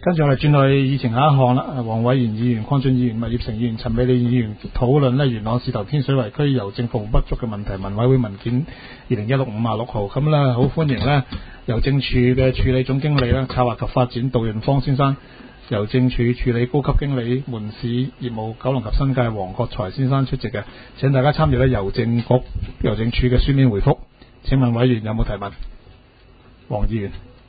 跟住我哋轉去議程下一項啦。黃偉賢議員、鄺俊議員、麥業成議員、陳美利議員討論呢元朗市頭天水圍區郵政服務不足嘅問題，民委會文件2016-56號。咁呢，好歡迎呢郵政處嘅處理總經理啦、策劃及發展杜潤芳先生，郵政處處理高級經理門市業務九龍及新界黃國財先生出席嘅。請大家參與呢郵政局、郵政處嘅書面回覆。請問委員有冇提問？黃議員。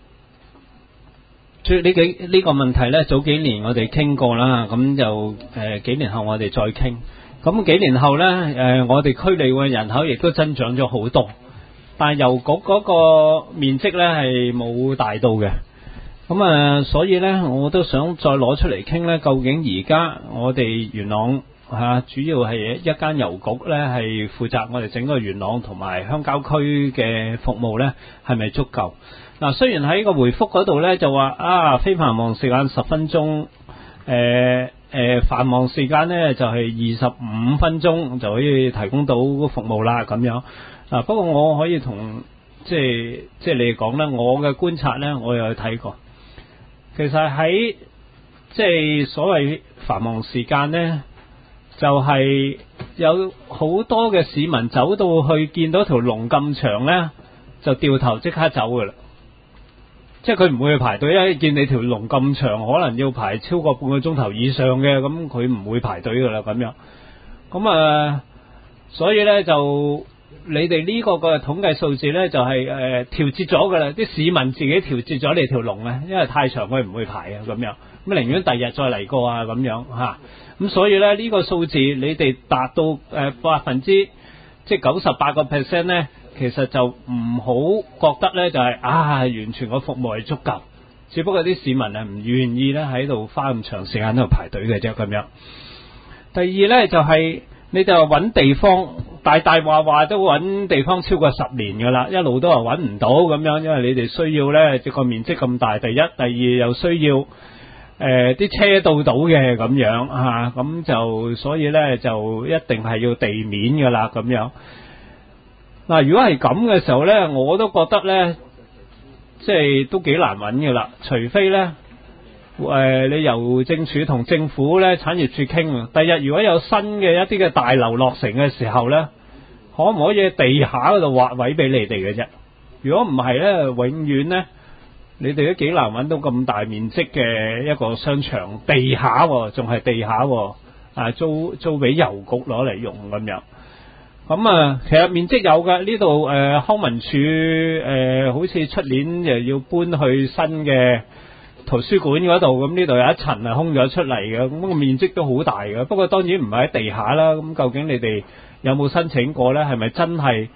呢個問題呢，早幾年我哋傾過啦，咁就幾年後我哋再傾。咁幾年後呢，我哋區裏嘅人口亦都增長咗好多，但係郵局嗰個面積呢係冇大到嘅。咁所以呢，我都想再攞出嚟傾呢，究竟而家我哋元朗主要係一間郵局呢，係負責我哋整個元朗同埋鄉郊區嘅服務呢，係咪足夠？嗱，雖然喺個回覆嗰度咧就話非繁忙時間10分鐘，繁忙時間咧就係25分鐘就可以提供到服務啦咁樣。不過我可以同即係你哋講咧，我嘅觀察咧，我又去睇過。其實喺即係所謂繁忙時間咧，就係有好多嘅市民走到去見到條龍咁長咧，就掉頭即刻走噶啦。即係佢唔會去排隊，因為見你條龍咁長，可能要排超過半個鐘頭以上嘅，咁佢唔會排隊噶啦咁樣。咁所以咧就你哋呢個嘅統計數字咧就係調節咗噶啦，啲市民自己調節咗你條龍啊，因為太長佢唔會排啊咁樣，咁寧願第日再嚟過啊咁樣吓。咁所以咧呢個數字你哋達到98%即係98%咧。其實就唔好覺得咧，就係完全個服務係足夠，只不過啲市民唔願意咧喺度花咁長時間喺度排隊嘅啫咁樣。第二咧就係你就揾地方，大話都揾地方超過10年噶啦，一路都係揾唔到咁樣，因為你哋需要咧個面積咁大，第一，第二又需要啲車到嘅咁樣吓，咁就所以咧就一定係要地面噶啦咁樣。嗱，如果係咁嘅時候咧，我都覺得咧，即係都幾難揾嘅啦。除非咧，你郵政署同政府咧產業署傾，第日如果有新嘅一啲嘅大樓落成嘅時候咧，可唔可以喺地下嗰度劃位俾你哋嘅啫？如果唔係咧，永遠咧，你哋都幾難揾到咁大面積嘅一個商場，地下仲係地下，租俾郵局攞嚟用咁樣。咁其實面積有嘅，呢度康文署好似出年又要搬去新嘅圖書館嗰度，咁呢度有一層係空咗出嚟嘅，咁個面積都好大嘅。不過當然唔係喺地下啦。咁究竟你哋有冇申請過呢？係咪真係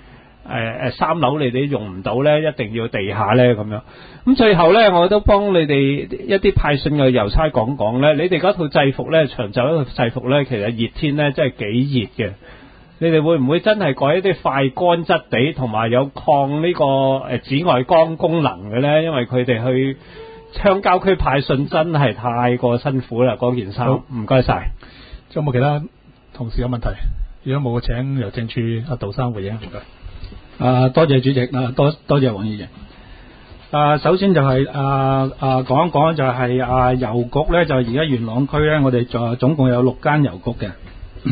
3樓你哋用唔到呢？一定要地下呢？咁樣。咁最後呢，我都幫你哋一啲派信嘅郵差講呢，你哋嗰套制服呢，長袖一套制服呢，其實熱天呢真係幾熱嘅。你哋會唔會真係改一啲快乾質地同埋有抗呢個紫外光功能嘅呢？因為佢哋去鄉郊區派信真係太過辛苦啦，嗰件衫。唔該晒。 仲有冇其他同事有問題？如果冇，請郵政處阿杜生回應。唔該。 多謝主席，多謝黃議員。首先就係講一講就係郵局呢，就而家元朗區呢，我哋總共有6間郵局嘅。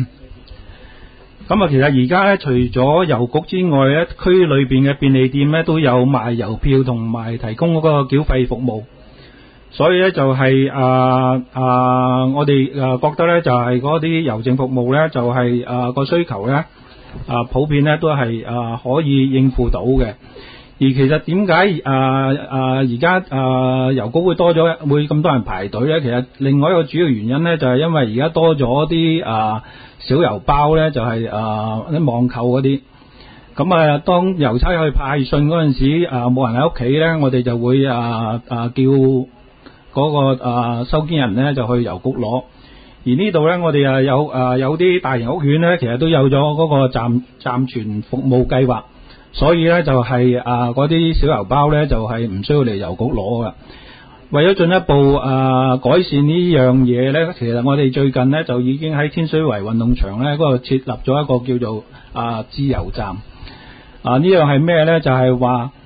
咁其實而家咧，除咗郵局之外咧，區裏邊嘅便利店咧都有賣郵票同埋提供嗰個繳費服務。所以咧就係我哋覺得咧就係嗰啲郵政服務咧就係個需求咧普遍咧都係可以應付到嘅。而其實點解而家郵局會多咗會咁多人排隊咧？其實另外一個主要原因咧就係因為而家多咗啲小郵包咧，就係啲網購嗰啲。咁當郵差去派信嗰陣時，冇人喺屋企咧，我哋就會叫嗰個收件人咧就去郵局攞。而呢度咧，我哋有啲大型屋苑咧，其實都有咗嗰個暫存服務計劃，所以咧就係嗰啲小郵包咧就係唔需要嚟郵局攞噶。為咗進一步改善呢樣嘢咧，其實我哋最近咧就已經喺天水圍運動場咧嗰度設立咗一個叫做自郵站。呢樣係咩咧？就係話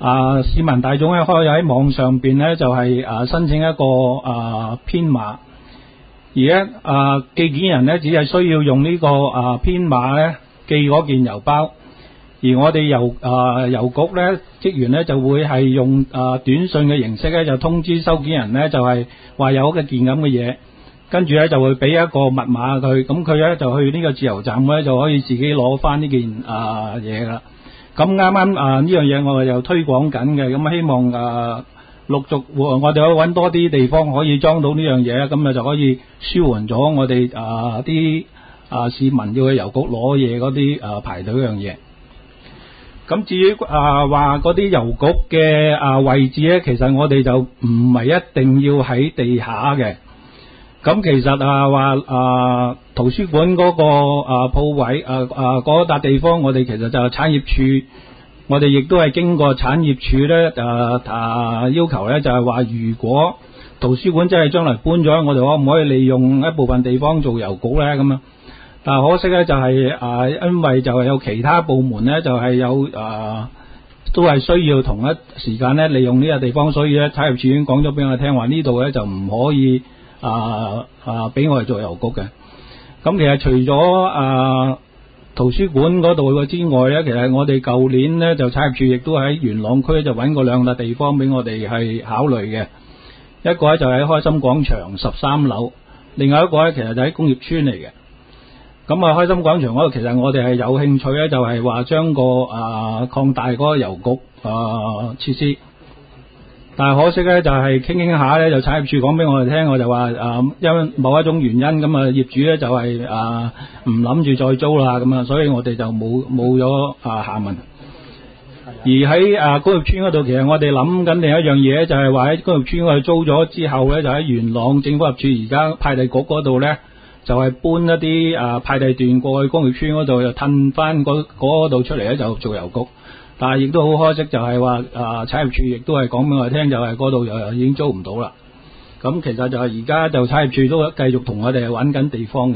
市民大眾咧可以喺網上邊咧就係申請一個編碼，而咧寄件人咧只係需要用呢個編碼咧寄嗰件郵包，而我哋郵局咧職員咧就會係用短信嘅形式咧就通知收件人咧就係話有一件咁嘅嘢，跟住咧就會俾一個密碼佢，咁佢咧就去呢個自由站咧就可以自己攞翻呢件嘢啦。咁啱啱呢樣嘢我哋又推廣緊嘅，咁希望陸續我哋可以揾多啲地方可以裝到呢樣嘢，咁就可以舒緩咗我哋啲市民要去郵局攞嘢嗰啲排隊嗰樣嘢。咁至於話嗰啲郵局嘅位置咧，其實我哋就唔係一定要喺地下嘅。咁其實話圖書館嗰個鋪位嗰笪地方，我哋其實就係產業署，我哋亦都係經過產業署咧要求咧，就係話如果圖書館真係將來搬咗，我哋可唔可以利用一部分地方做郵局咧咁啊？但係可惜咧就係因為就係有其他部門咧就係有都係需要同一時間咧利用呢個地方，所以咧產業署已經講咗俾我聽話呢度咧就唔可以俾我哋做郵局嘅。咁其實除咗圖書館嗰度之外咧，其實我哋舊年咧就產業署亦都喺元朗區就揾過兩笪地方俾我哋係考慮嘅。一個咧就喺開心廣場13樓，另外一個咧其實就喺工業村嚟嘅。咁開心廣場嗰度其實我哋係有興趣咧，就係話將個擴大嗰個郵局設施。但係可惜咧，就係傾下咧，就產業署講俾我哋聽，我就話因為某一種原因咁業主咧就係唔諗住再租啦咁所以我哋就冇咗下文。而喺工業村嗰度，其實我哋諗緊另一樣嘢，就係話喺工業村嗰度租咗之後咧，就喺元朗政府合署而家派遞局嗰度咧，就係搬一啲派遞段過去工業村嗰度，就褪翻嗰度出嚟咧，就做郵局。但係亦都好可惜，就係話產業署亦都係講俾我哋聽，就係嗰度又已經租唔到啦。咁其實就係而家就產業署都繼續同我哋揾緊地方嘅。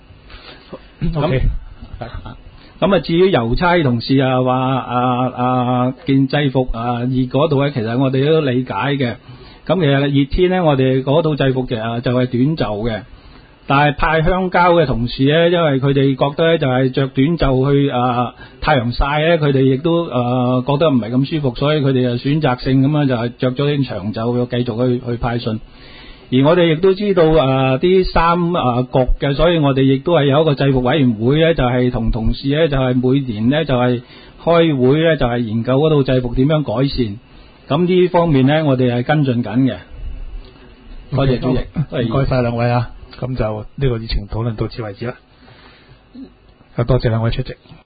OK。 咁至於郵差同事話件制服熱嗰度咧，其實我哋都理解嘅。咁其實熱天咧，我哋嗰套制服其實就係短袖嘅。但係派鄉郊嘅同事咧，因為佢哋覺得咧就係着短袖去太陽曬咧，佢哋亦都覺得唔係咁舒服，所以佢哋就選擇性咁樣就係着咗啲長袖繼續去派信。而我哋亦都知道啲衫焗嘅，所以我哋亦都係有一個制服委員會咧，就係同同事咧就係每年咧就係開會咧就係研究嗰套制服點樣改善。咁呢方面咧我哋係跟進緊嘅。多謝主席， 唔該晒兩位啊！咁就呢個議程討論到此為止啦。多謝兩位出席。